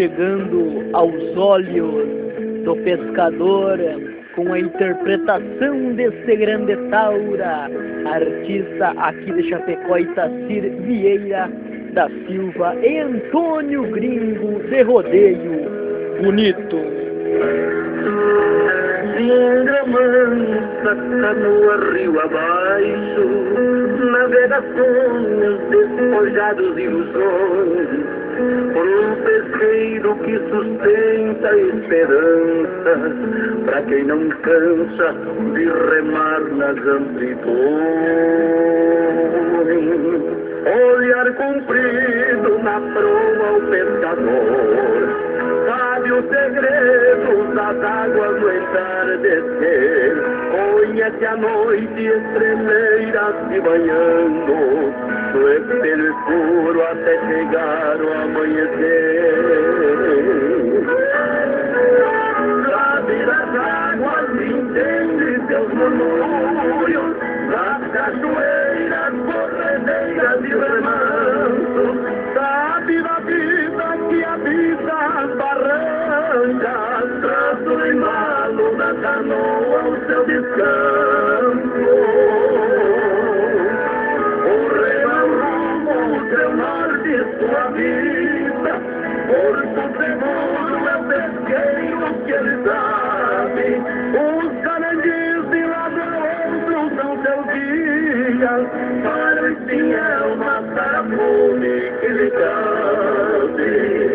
chegando aos olhos do pescador com a interpretação desse grande taura, artista aqui de Chapecó, Itacir Vieira da Silva e Antônio Gringo de Rodeio Bonito. Singra mansa, canoa rio abaixo, navegações, despojados de ilusões, por um pesqueiro que sustenta a esperança, pra quem não cansa de remar nas amplitudes. Olhar comprido na proa ao pescador, sabe os segredos das águas do entardecer, conhece a noite estremeira se banhando, do espelho escuro até chegar o amanhecer. Sabe das águas, entende seus murmúrios, das cachoeiras, corredeiras e remansos, sabe da vida que habita as barrancas, traz o embalo da canoa ao seu descanso. O remo, o seu norte, sua vida, porto seguro é o pesqueiro que ele sabe, os caranguejos de lá do outro são seus guias, para o espinhel matar a fome que lhe cabe.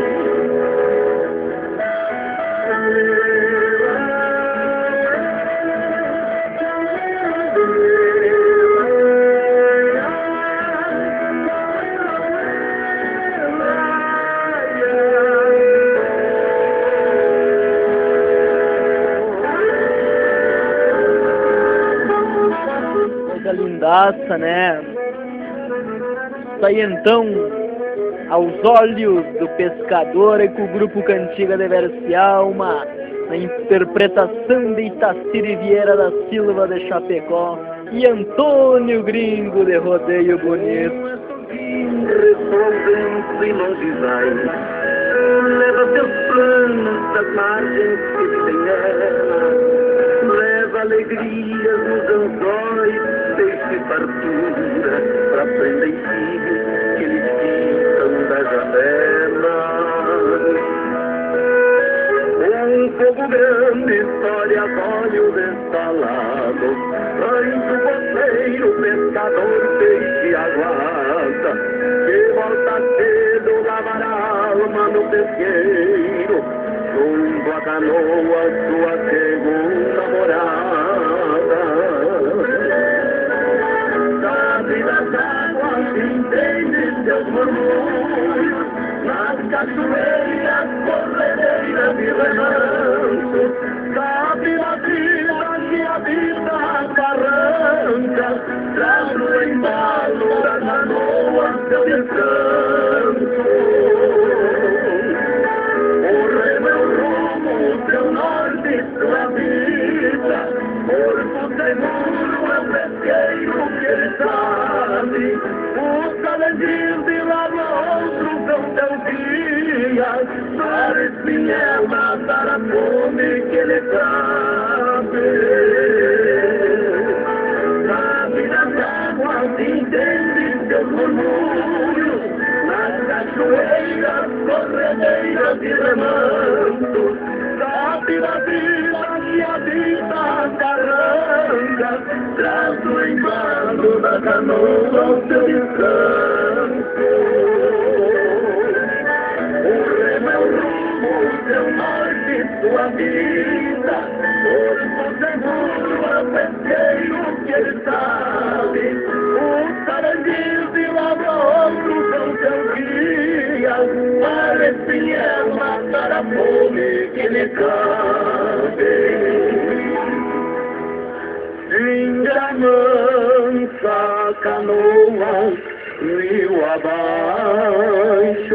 Lindaça, né? Isso aí então, aos olhos do pescador e com o grupo Cantiga de Verse Alma, na interpretação de Itacir Vieira da Silva de Chapecó e Antônio Gringo de Rodeio Bonito. Resolvendo e longe vai, leva seus planos das margens que tem ela, leva alegrias nos anzóis, deixe fartura pra prender filhos que lhe ficam da janela. Um fogo grande, história, olho destalado, anjo boceiro, pescador, peixe aguarda, que volta cedo lavar a alma no pesqueiro, junto a canoa, sua segunda morada. Sabe das águas, entende seus murmúrios, nas cachoeiras, corredeiras e remansos, sabe da vida que habita as barrancas, traz no embalo da canoa seu descanso. O remo é o rumo, seu norte, sua vida, porto seguro é o pesqueiro que ele sabe, os calendios de lá do outro são seus dias, para espinhel matar a fome que ele sabe. Sabe das águas, entende seus murmúrios, nas cachoeiras, corredeiras e remansos, sabe da vida que habita as barrancas, traz o embalo da canoa ao seu descanso. O remo é o rumo, seu norte, sua vida, porto seguro é o pesqueiro que ele sabe, os caranguejos de lá do outro são seus guias, para espinhel matar a fome que lhe cabe. Singra mansa, canoa rio abaixo,